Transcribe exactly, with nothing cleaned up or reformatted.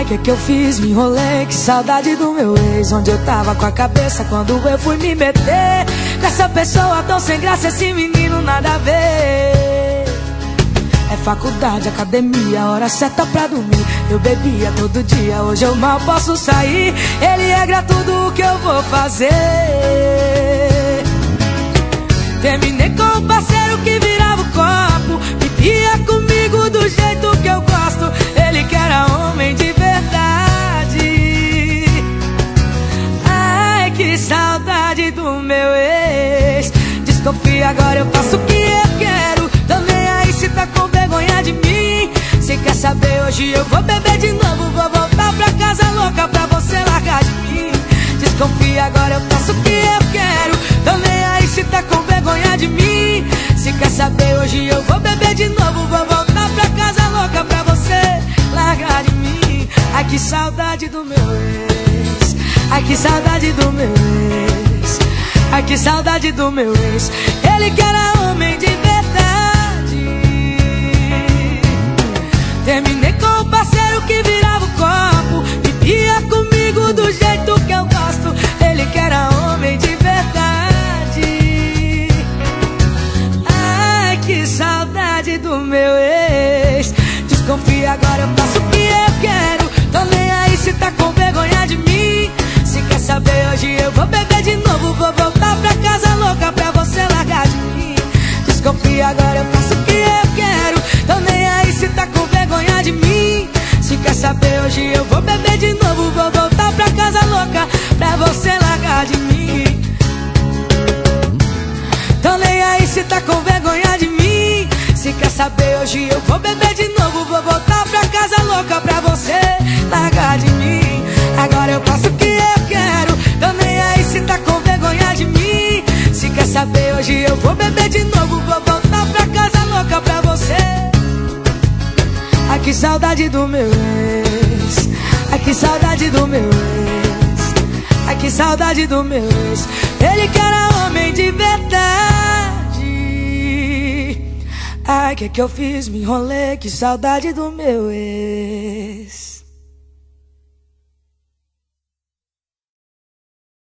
que que eu fiz? Me enrolei, que saudade do meu ex. Onde eu tava com a cabeça quando eu fui me meter com essa pessoa tão sem graça, esse menino nada a ver. É faculdade, academia, hora certa pra dormir. Eu bebia todo dia, hoje eu mal posso sair. Ele regra tudo o que eu vou fazer. Terminei com um parceiro que virava o copo, vivia comigo do jeito que eu gosto. Ele que era homem de verdade. Ai, que saudade do meu ex. Desconfia, agora eu faço o que eu quero. Tô nem aí se tá com vergonha de mim. Se quer saber, hoje eu vou beber de novo. Vou voltar pra casa louca pra você largar de mim. Desconfia, agora eu faço o que eu quero. Tô nem aí se tá com vergonha de mim. Se quer saber, hoje eu vou beber de novo. Vou voltar pra casa louca pra você largar de mim. Ai, que saudade do meu ex. Ai, que saudade do meu ex. Ai, que saudade do meu ex. Ele que era homem de verdade. Terminei com o parceiro que virava o copo, vivia comigo do jeito que eu gosto. Ele que era homem de verdade. Ai, que saudade do meu ex. Desconfia, agora eu faço o que eu quero. Tô nem aí se tá com vergonha de mim. Se quer saber, hoje eu vou beber de novo. Vou voltar pra casa louca pra você largar de mim. Desconfia, agora eu faço o que eu quero. Tô nem aí se tá com vergonha de mim. Se quer saber, hoje eu vou beber de novo. Vou voltar pra casa louca pra você largar de mim. Tô nem aí se tá com vergonha de mim. Se quer saber, hoje eu vou beber de novo. Vou voltar pra casa louca pra você largar de mim. Agora eu faço o que eu quero. Tô nem aí se tá com vergonha de mim. Se quer saber, hoje eu vou beber de novo. Vou voltar pra casa louca pra você. Ai, que saudade do meu ex. Ai, que saudade do meu ex. Ai, que saudade do meu ex. Ele que era homem de verdade. Ai, que que eu fiz? Me enrolei, que saudade do meu ex.